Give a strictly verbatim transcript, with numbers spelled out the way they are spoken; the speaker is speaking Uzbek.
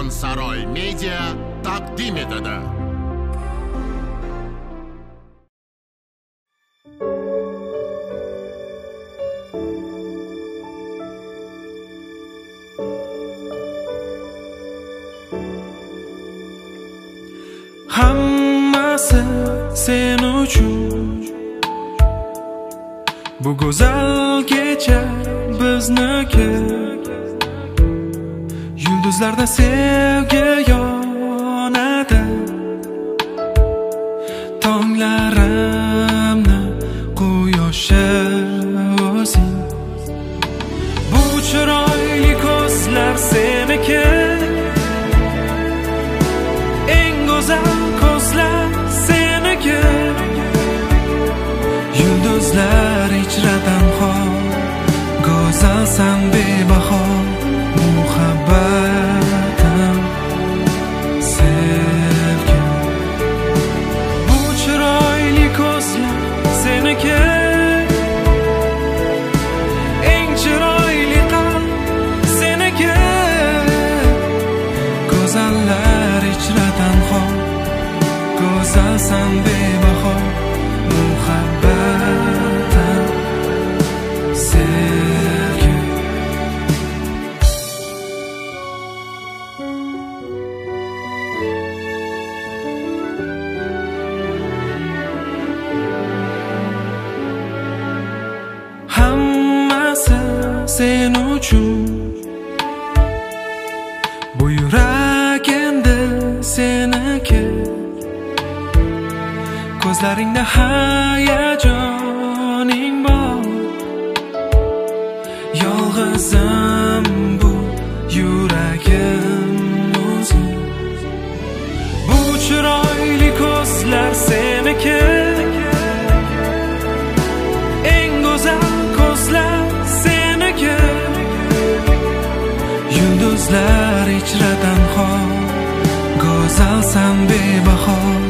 Karvonsaroy Media taqdim etadi. Hammasi sen uchun, bu go'zal kecha bizniki. Yulduzlarda sevgi yonadi, tonglarimni quyoshi o'zing. Bu chiroyli ko'zlar seniki, eng go'zal ko'zlar seniki. Yulduzlar ichradan xor, go'zalsan bebaho. Muhabbatim, sevgim, bu chiroyli ko'zlar seniki, eng chiroyli qalb seniki. Go'zallar ichradan xor, go'zalsan bebaho. Muhabbatim, sevgim. Hammasi sen uchun, bu yurak endi seniki. Ko'zlaringda hayajoning bor, yolg'izim bu yuragim o'zing. Bu chiroyli ko'zlar seniki, eng go'zal ko'zlar seniki. Yulduzlar ichradan xor, go'zalsan bebaho.